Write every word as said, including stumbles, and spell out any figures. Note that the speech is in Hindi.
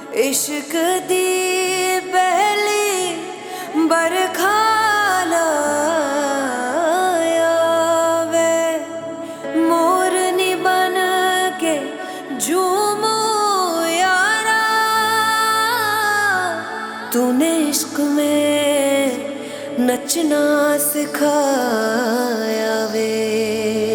इश्क दी पहली बरखा लाया वे, मोरनी बन के झूमू यारा, तूने इश्क में नचना सिखाया वे।